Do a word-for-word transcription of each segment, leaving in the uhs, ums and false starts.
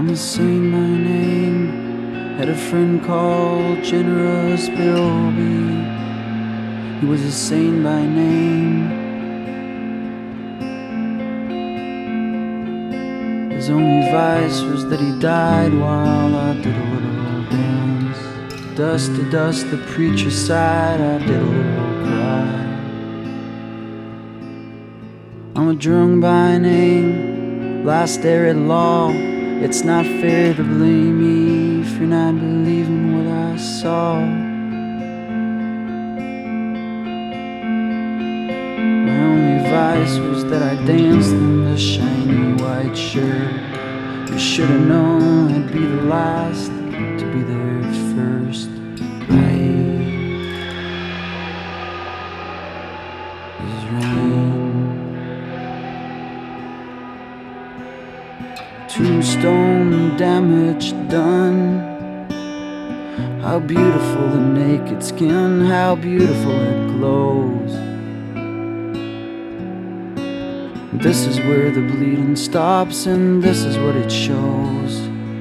a saint by name, had a friend called Generous Bilby. He was a saint by name. His only vice was that he died while I did a little dance. Dust to dust, the preacher sighed, I did a little cry. I'm a drunk by name, last there at law. It's not fair to blame me for not believing what I saw. My only vice was that I danced in the shiny white shirt. You should have known I'd be the last to be there first. Right is rain. Tombstone damage done. How beautiful the naked skin, how beautiful it glows. This is where the bleeding stops, and this is what it shows.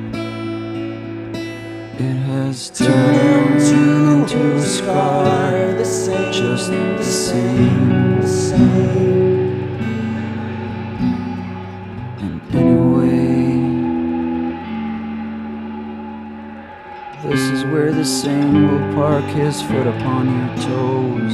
It has turned into a scar, just the same, the same. And anyway, this is where the same will park his foot upon your toes.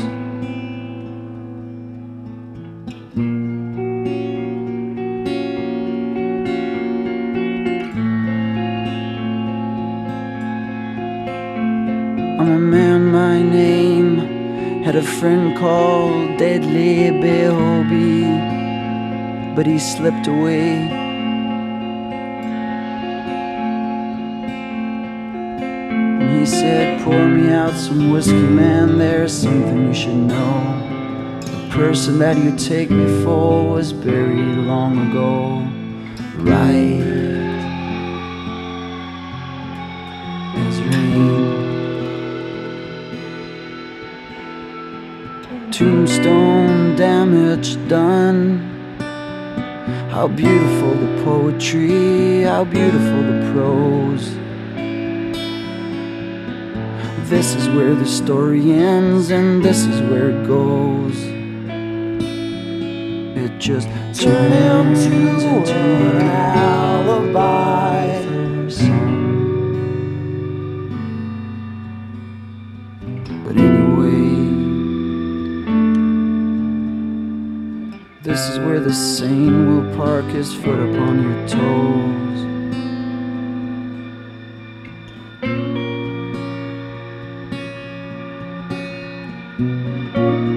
I'm a man by name, had a friend called Deadly Bilby, but he slipped away. And he said, pour me out some whiskey, man, there's something you should know. The person that you take me for was buried long ago. Right as rain. Tombstone damage done. How beautiful the poetry, how beautiful the prose. This is where the story ends, and this is where it goes. It just turns into an alibi for some. But anyway, this is where the sane will park his foot upon your toes. Thank you.